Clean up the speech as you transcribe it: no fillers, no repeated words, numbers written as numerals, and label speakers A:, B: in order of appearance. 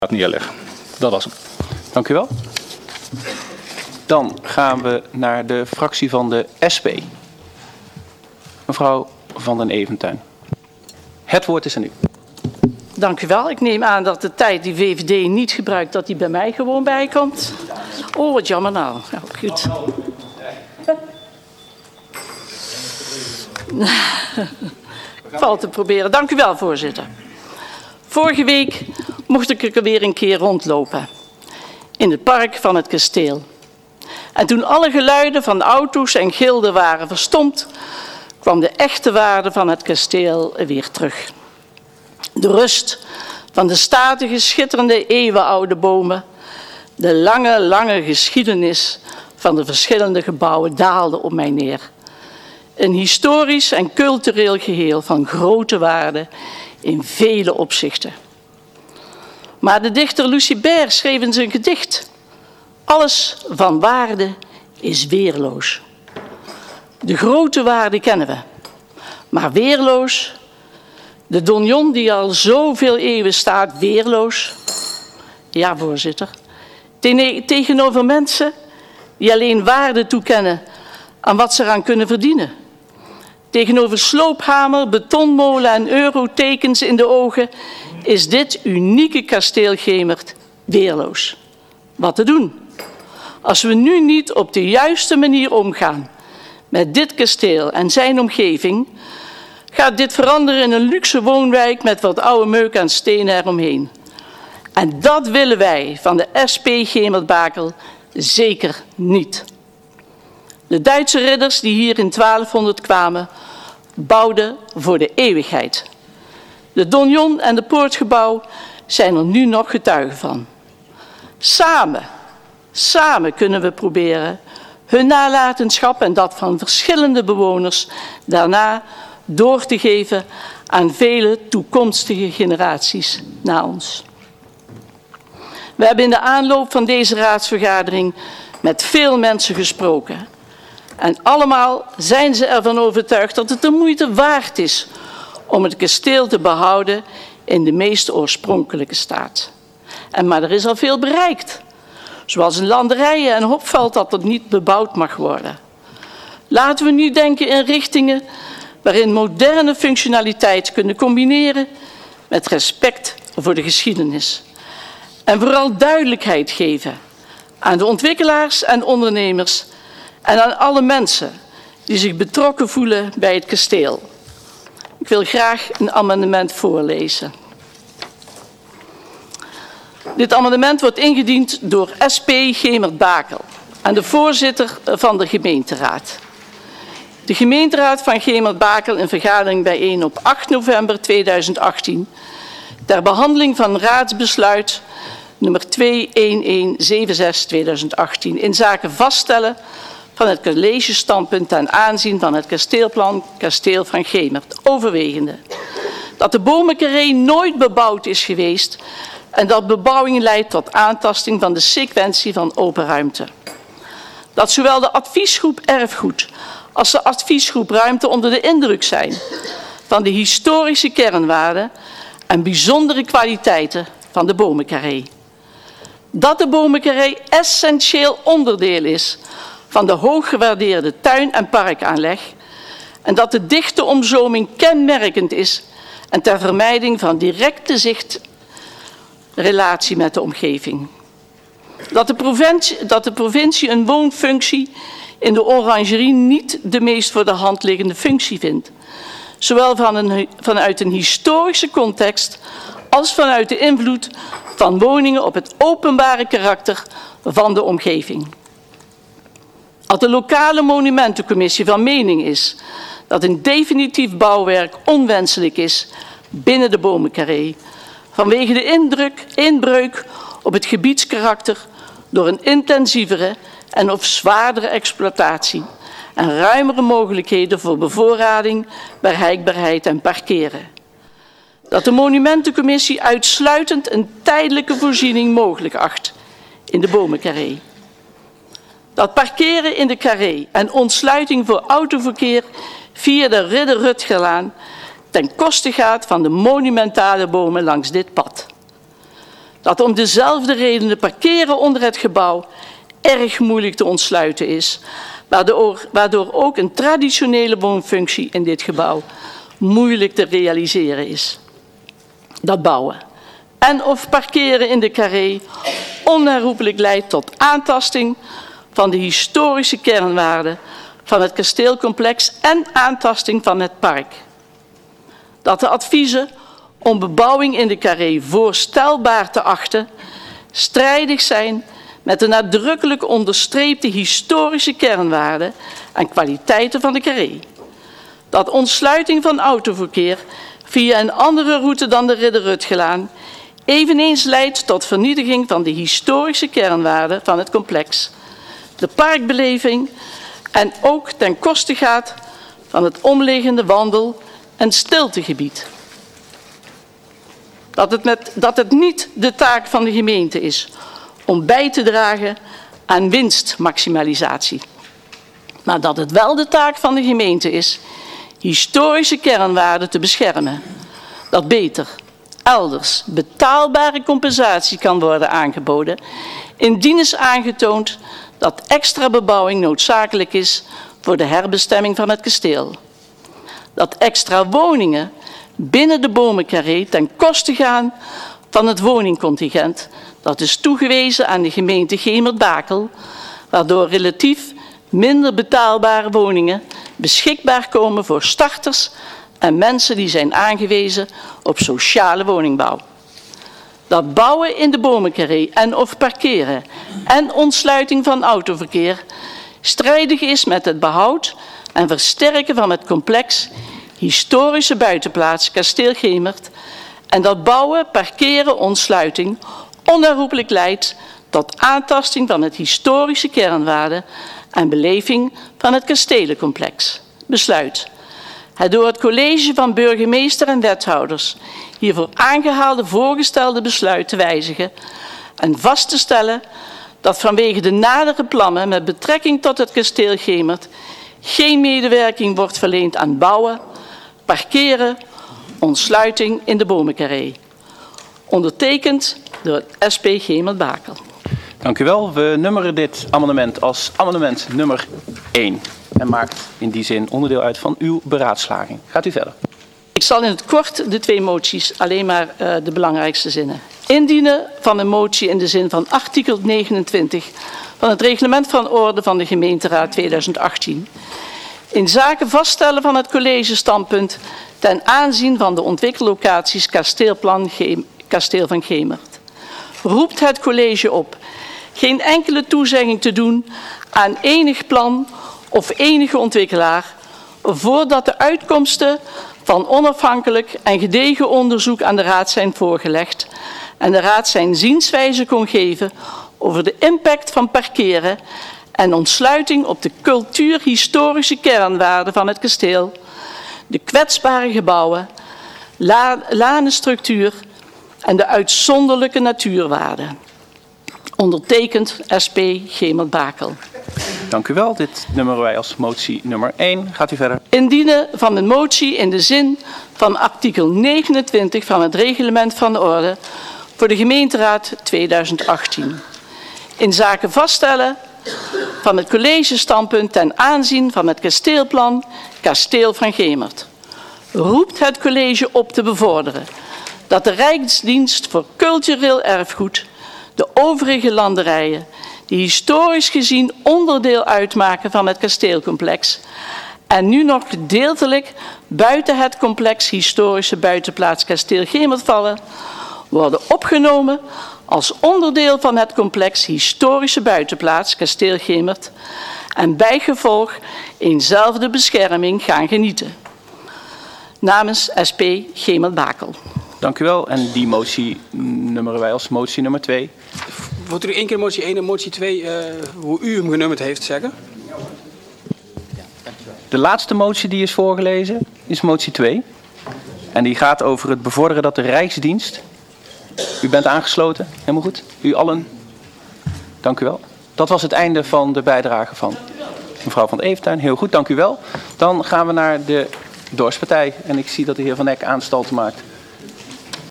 A: neerleggen. Dat was hem.
B: Dank u wel. Dan gaan we naar de fractie van de SP. Mevrouw Van den Eventuin. Het woord is aan u.
C: Dank u wel. Ik neem aan dat de tijd die VVD niet gebruikt, dat die bij mij gewoon bijkomt. Oh, wat jammer nou. Ja, goed. Valt te proberen. Dank u wel, voorzitter. Vorige week mocht ik er weer een keer rondlopen. In het park van het kasteel. En toen alle geluiden van auto's en gilden waren verstomd, kwam de echte waarde van het kasteel weer terug. De rust van de statige, schitterende, eeuwenoude bomen, de lange, lange geschiedenis van de verschillende gebouwen daalde op mij neer. Een historisch en cultureel geheel van grote waarde in vele opzichten. Maar de dichter Lucibert schreef in zijn gedicht: alles van waarde is weerloos. De grote waarde kennen we, maar weerloos. De donjon die al zoveel eeuwen staat, weerloos. Ja, voorzitter. Tegenover mensen die alleen waarde toekennen aan wat ze eraan kunnen verdienen. Tegenover sloophamer, betonmolen en eurotekens in de ogen is dit unieke kasteel Gemert weerloos. Wat te doen? Als we nu niet op de juiste manier omgaan met dit kasteel en zijn omgeving, gaat dit veranderen in een luxe woonwijk met wat oude meuk en stenen eromheen. En dat willen wij van de SP Gemert-Bakel zeker niet. De Duitse ridders die hier in 1200 kwamen, bouwden voor de eeuwigheid. De donjon en de poortgebouw zijn er nu nog getuigen van. Samen kunnen we proberen hun nalatenschap en dat van verschillende bewoners daarna door te geven aan vele toekomstige generaties na ons. We hebben in de aanloop van deze raadsvergadering met veel mensen gesproken. En allemaal zijn ze ervan overtuigd dat het de moeite waard is om het kasteel te behouden in de meest oorspronkelijke staat. Maar er is al veel bereikt, zoals in landerijen en Hopveld dat het niet bebouwd mag worden. Laten we nu denken in richtingen waarin moderne functionaliteit kunnen combineren met respect voor de geschiedenis. En vooral duidelijkheid geven aan de ontwikkelaars en ondernemers en aan alle mensen die zich betrokken voelen bij het kasteel. Ik wil graag een amendement voorlezen. Dit amendement wordt ingediend door SP Gemert-Bakel en de voorzitter van de gemeenteraad. De gemeenteraad van Gemert-Bakel in vergadering bijeen op 8 november 2018 ter behandeling van raadsbesluit nummer 21176-2018 in zaken vaststellen van het collegestandpunt ten aanzien van het kasteelplan Kasteel van Gemert, overwegende dat de bomencarré nooit bebouwd is geweest en dat bebouwing leidt tot aantasting van de sequentie van open ruimte. Dat zowel de adviesgroep erfgoed als de adviesgroep ruimte onder de indruk zijn van de historische kernwaarden en bijzondere kwaliteiten van de bomencarré. Dat de bomencarré essentieel onderdeel is van de hooggewaardeerde tuin- en parkaanleg en dat de dichte omzoming kenmerkend is en ter vermijding van directe zichtrelatie met de omgeving. Dat de provincie een woonfunctie in de orangerie niet de meest voor de hand liggende functie vindt. Zowel vanuit een historische context als vanuit de invloed van woningen op het openbare karakter van de omgeving. Dat de lokale monumentencommissie van mening is dat een definitief bouwwerk onwenselijk is binnen de bomencarré vanwege de inbreuk op het gebiedskarakter door een intensievere en of zwaardere exploitatie en ruimere mogelijkheden voor bevoorrading, bereikbaarheid en parkeren. Dat de monumentencommissie uitsluitend een tijdelijke voorziening mogelijk acht in de bomencarré. Dat parkeren in de carré en ontsluiting voor autoverkeer via de Ridder Rutgerlaan ten koste gaat van de monumentale bomen langs dit pad. Dat om dezelfde redenen parkeren onder het gebouw erg moeilijk te ontsluiten is, waardoor ook een traditionele woonfunctie in dit gebouw moeilijk te realiseren is. Dat bouwen en of parkeren in de carré onherroepelijk leidt tot aantasting van de historische kernwaarden van het kasteelcomplex en aantasting van het park. Dat de adviezen om bebouwing in de carré voorstelbaar te achten strijdig zijn met de nadrukkelijk onderstreepte historische kernwaarden en kwaliteiten van de carré. Dat ontsluiting van autoverkeer via een andere route dan de Ridder-Rutgelaan eveneens leidt tot vernietiging van de historische kernwaarden van het complex, de parkbeleving en ook ten koste gaat van het omliggende wandel- en stiltegebied. Dat het niet de taak van de gemeente is om bij te dragen aan winstmaximalisatie, maar dat het wel de taak van de gemeente is historische kernwaarden te beschermen, dat beter elders betaalbare compensatie kan worden aangeboden, indien is aangetoond dat extra bebouwing noodzakelijk is voor de herbestemming van het kasteel. Dat extra woningen binnen de bomencarré ten koste gaan van het woningcontingent dat is toegewezen aan de gemeente Gemert-Bakel, waardoor relatief minder betaalbare woningen beschikbaar komen voor starters en mensen die zijn aangewezen op sociale woningbouw. Dat bouwen in de bomencarré en of parkeren en ontsluiting van autoverkeer strijdig is met het behoud en versterken van het complex historische buitenplaats Kasteel Gemert en dat bouwen, parkeren, ontsluiting onherroepelijk leidt tot aantasting van het historische kernwaarde en beleving van het kastelencomplex. Besluit. Het door het college van burgemeester en wethouders hiervoor aangehaalde voorgestelde besluit te wijzigen en vast te stellen dat vanwege de nadere plannen met betrekking tot het kasteel Gemert geen medewerking wordt verleend aan bouwen, parkeren, ontsluiting in de bomencarré. Ondertekend door het SP Gemert-Bakel.
B: Dank u wel. We nummeren dit amendement als amendement nummer 1 en maakt in die zin onderdeel uit van uw beraadslaging. Gaat u verder.
C: Ik zal in het kort de twee moties alleen maar de belangrijkste zinnen. Indienen van een motie in de zin van artikel 29 van het reglement van orde van de gemeenteraad 2018. In zaken vaststellen van het collegestandpunt ten aanzien van de ontwikkellocaties kasteelplan Kasteel van Gemert. Roept het college op geen enkele toezegging te doen aan enig plan of enige ontwikkelaar voordat de uitkomsten van onafhankelijk en gedegen onderzoek aan de raad zijn voorgelegd en de raad zijn zienswijze kon geven over de impact van parkeren en ontsluiting op de cultuurhistorische kernwaarden van het kasteel, de kwetsbare gebouwen, lanenstructuur en de uitzonderlijke natuurwaarden. Ondertekend SP Gemert-Bakel.
B: Dank u wel. Dit nummeren wij als motie nummer 1. Gaat u verder.
C: Indienen van een motie in de zin van artikel 29 van het reglement van de orde voor de gemeenteraad 2018. In zaken vaststellen van het collegestandpunt ten aanzien van het kasteelplan Kasteel van Gemert. Roept het college op te bevorderen dat de Rijksdienst voor Cultureel Erfgoed de overige landerijen die historisch gezien onderdeel uitmaken van het kasteelcomplex en nu nog gedeeltelijk buiten het complex historische buitenplaats Kasteel Gemert vallen, worden opgenomen als onderdeel van het complex historische buitenplaats Kasteel Gemert en bijgevolg eenzelfde bescherming gaan genieten. Namens SP Gemert-Bakel.
B: Dank u wel. En die motie nummeren wij als motie nummer 2.
A: Wilt u één keer motie 1 en motie 2, hoe u hem genummerd heeft, zeggen?
B: De laatste motie die is voorgelezen is motie 2. En die gaat over het bevorderen dat de Rijksdienst... U bent aangesloten, helemaal goed. U allen, dank u wel. Dat was het einde van de bijdrage van mevrouw Van Eventuin. Heel goed, dank u wel. Dan gaan we naar de dorpspartij. En ik zie dat de heer Van Eck aanstalten maakt